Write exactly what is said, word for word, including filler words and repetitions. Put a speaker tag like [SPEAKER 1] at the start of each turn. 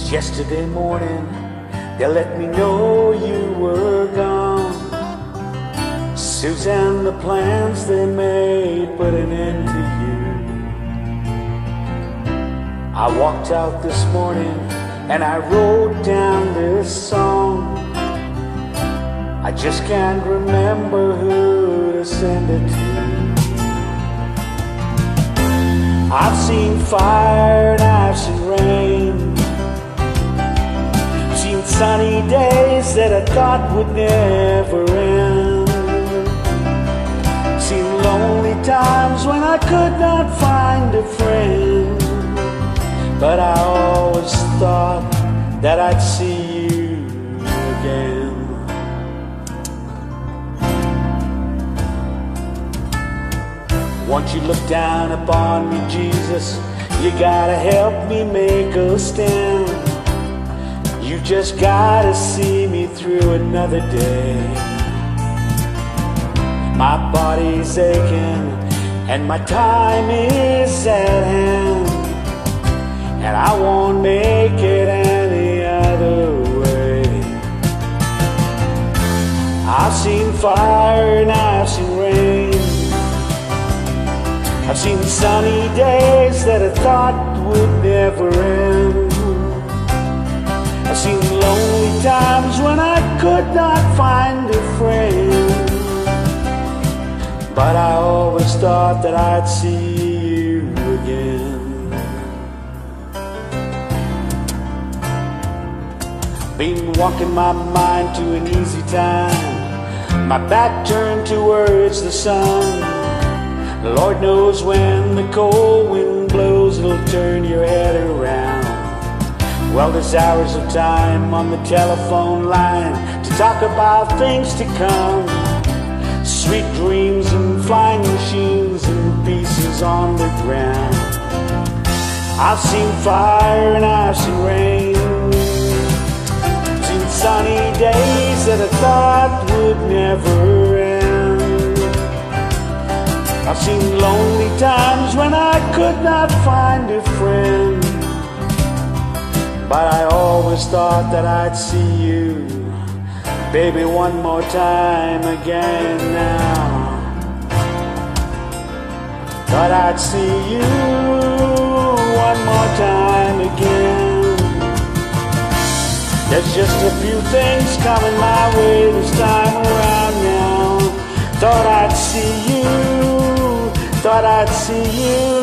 [SPEAKER 1] Yesterday morning, they let me know you were gone. Suzanne, the plans they made put an end to you. I walked out this morning and I wrote down this song. I just can't remember who to send it to. I've seen fire and I've seen rain, seen sunny days that I thought would never end, seen lonely times when I could not find a friend. But I always thought that I'd see you again. Won't you look down upon me, Jesus? You gotta help me make a stand. You just gotta see me through another day. My body's aching and my time is at hand, and I won't make it any other way. I've seen fire and I've seen rain, I've seen sunny days that I thought would never end, I've seen lonely times when I could not find a friend. But I always thought that I'd see you again. Been walking my mind to an easy time, my back turned towards the sun. Lord knows when the cold wind blows, it'll turn your head around. Well, there's hours of time on the telephone line to talk about things to come, sweet dreams and flying machines and pieces on the ground. I've seen fire and I've seen rain, seen sunny days that I thought would never end, I've seen lonely times when I could not find a friend. But I always thought that I'd see you, baby, one more time again now. Thought I'd see you one more time again. There's just a few things coming my way this time around now. Thought I'd see you, thought I'd see you